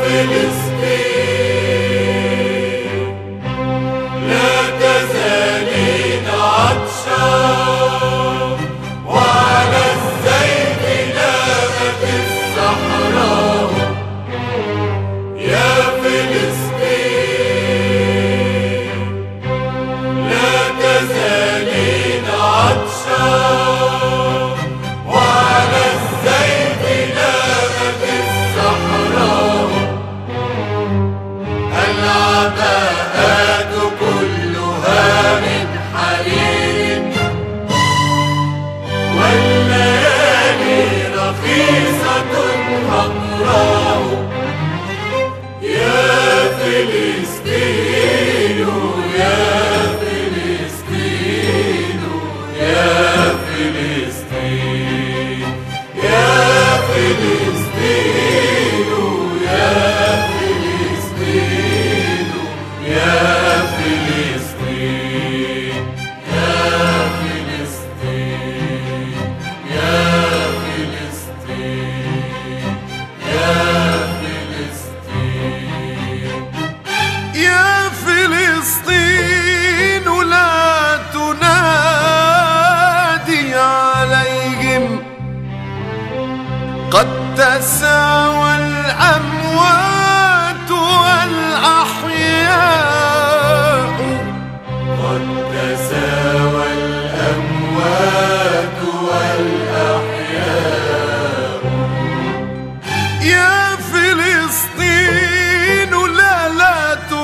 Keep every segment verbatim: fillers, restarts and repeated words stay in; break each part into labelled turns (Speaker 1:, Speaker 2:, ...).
Speaker 1: فلسطين لا تزالين عطشان، وعلى الزيت نامت الصحراء. يا فلسطين لا تزالين عطشان، وعلى الزيت نامت الصحراء. العباءات كلها من حرير، والليالي رخيصة حمراء. يا فلسطين يا فلسطين يا فلسطين يا فلسطين يا فلسطين يا فلسطين يا فلسطين يا فلسطين يا فلسطين.
Speaker 2: يا فلسطين لا تنادي عليهم، قد تساوى الأموات والأحياء.
Speaker 1: قد تساوى الأموات والأحياء.
Speaker 2: يا فلسطين لا لا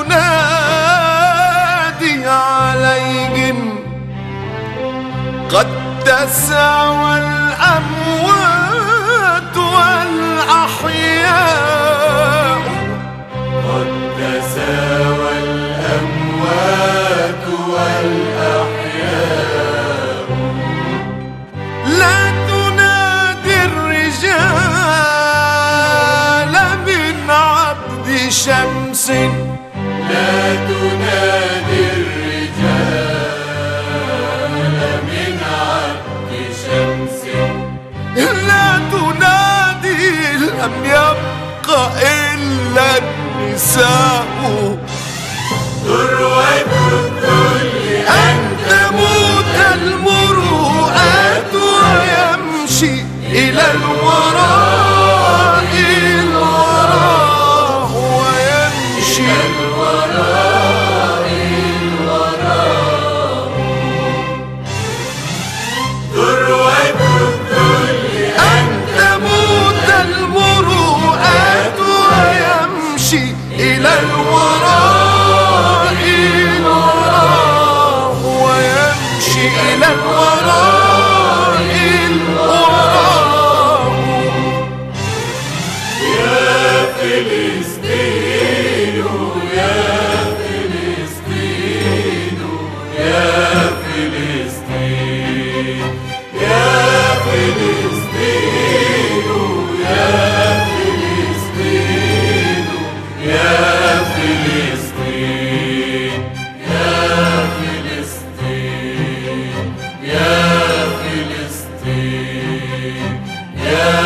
Speaker 2: تنادي عليهم، قد تساوى الأموات والأحياء.
Speaker 1: قد تساوى الأموات والأحياء.
Speaker 2: لا تنادي الرجال من عبد شمس،
Speaker 1: لا تنادي الرجال من عبد شمس.
Speaker 2: لا تنادي لم يبق إلا النساء.
Speaker 1: ذروة الذل
Speaker 2: أن تموت المروءات ويمشي إلى الوراء الوراء ويمشي
Speaker 1: الوراء الوراء. ذروة الذل
Speaker 2: أن تموت المروءات ويمشي إلى الوراء الوراء ويمشي إلى الوراء الوراء.
Speaker 1: يا فلسطين يا فلسطين يا فلسطين يا فلسطين يا فلسطين يا فلسطين يا فلسطين يا فلسطين يا